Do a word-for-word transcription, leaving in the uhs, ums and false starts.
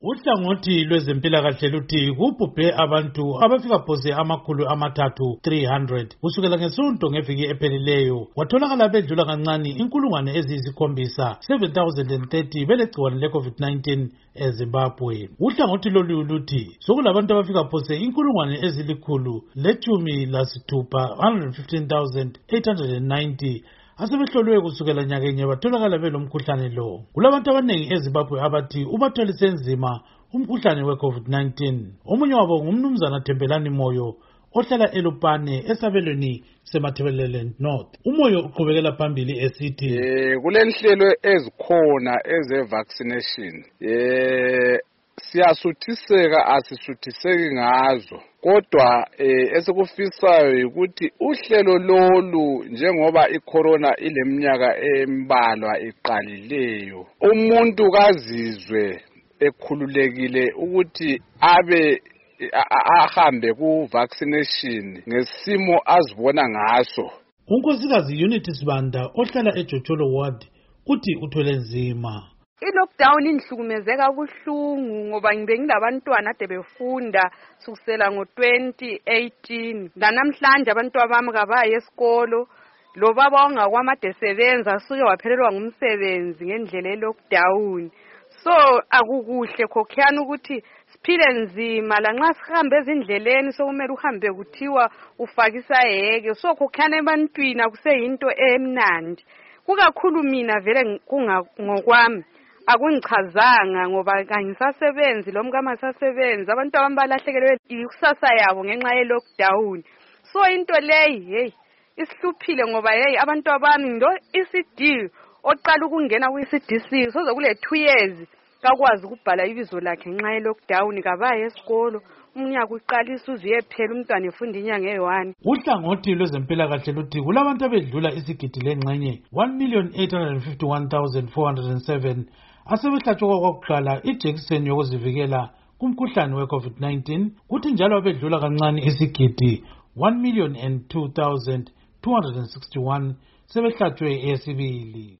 Uhlangothi lwezempilakahle luthi kubhubhe abantu abafika phose amakhulu amathathu three hundred kusukela ngesonto ngeviki ephelileyo watholakala bedlula kancane inkulungwane eziyisikhombisa seven thousand thirty belegciwane le-COVID nineteen eZimbabwe. Uhlangothi lolu luthi sokulabantu abafika phose inkulungwane ezilikhulu lechumi lasithupha one hundred fifteen thousand eight hundred ninety asebehlolwe kusukela nyakenye batholakala belomkhuhlane lo. Kulabantu abanengi eZimbabwe abathi ubathwalise nzima umkhuhlane we-COVID nineteen. Omunye wabo ngumnumzana Thembelani Moyo ohlala eLupane esabelweni seMatabeleland North. Umoyo uqhubekela phambili esithi eh kulenhlelo ezikhona eze vaccination eh siyasuthiseka asisuthiseki ngazo kodwa eh esikufisayo ukuthi uhlelo lolu njengoba icorona ileminyaka embalwa iqalileyo umuntu kazizwe ekhululekile ukuthi abe ahambe ku vaccination ngesimo azibona ngaso. Unkosikazi Unity Sibanda ohlala eJotsolo Ward uthi uthwele nzima. I-lockdown inhlukumezeka kuhlungu ngoba ngibe ngilabantwana ade befunda sukusela ngo twenty eighteen lanamhlanje abantwana bami kabaye esikolo lo baba ongakwamade sebenza suke waphelelwa ngumsebenzi ngendlela ye-lockdown. So akukuhle khokhiyana ukuthi siphile nzima lanxa sihambe ezindleleni sokumele uhambe kuthiwa ufakisa yeke so khokhiyana ebantwini akuseyinto emnandi kukakhulu mina vele kungokwami akungichazanga ngoba kangisasebenzi lo mkama sasebenza abantu abambalahlekelwe ikusasa yabo ngenxa ye lockdown. So into leyi hey isihluphile ngoba hey abantu abami ndo E C D oqala ukungena ku E C D C soze kule two years kakwazi ukubhala ibizo lakhe ngenxa ye lockdown kabaye esikolo umnyaka uqalisa uziyephela umntwana efunda inyanga eyi-one. Uhlangothi lwezempilakahle luthi kulabantu abedlula isigidi lengxenye one million eight hundred fifty-one thousand four hundred seven asebehlatshwa kwakuqala ijekiseni yokuzivikela kumkhuhlane we-COVID nineteen kuthi njalo abedlula kancane isigidi one million and two thousand two hundred sixty-one sebehlatshwe eyesibili.